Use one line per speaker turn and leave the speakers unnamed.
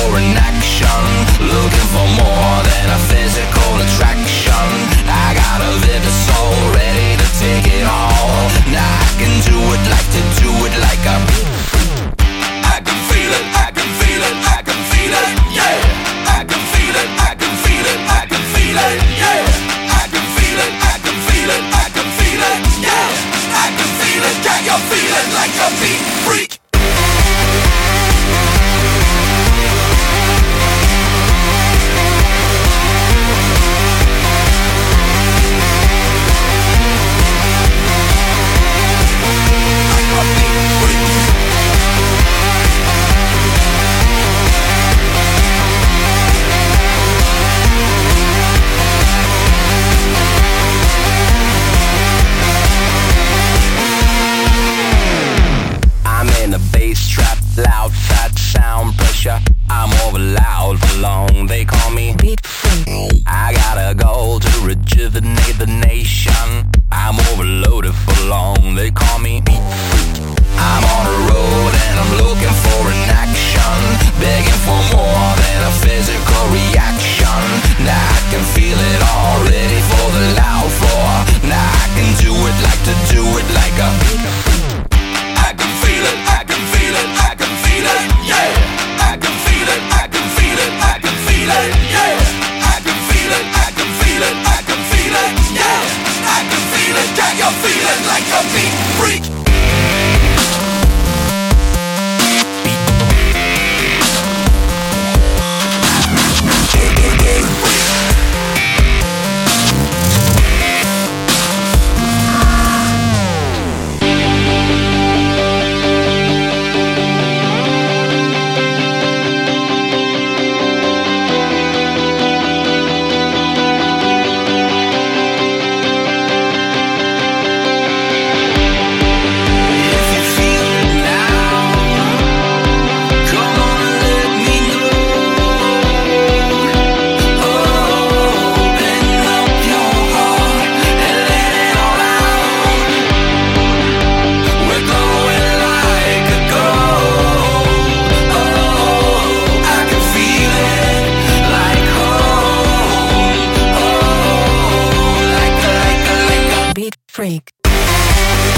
for an action, looking for more than a physical attraction. I got a vivid soul, ready to take it all. Now I can do it like to do it like a I can feel it, I can feel it, I can feel it, yeah. I can feel it, I can feel it, I can feel it, yeah. I can feel it, I can feel it, I can feel it, yeah. I can feel it, can you feel it like a beat freak? Loud, fat sound pressure. I'm over loud for long. They call me Beat Freak. I gotta go to rejuvenate the nation. I'm overloaded for long. They call me Beat Freak. I'm on the road and I'm looking for an action, begging for more than a physical reaction. Now I can feel it all, ready for the loud floor. Now I can do it like to do it like a Beat Freak. I can feel it, I can feel it, I can feel it, yeah. I can feel it, I can feel it, I can feel it, yeah. I can feel it, I can feel it, I can feel it, yeah. I can feel it, can you feel it like a beat freak?
Freak.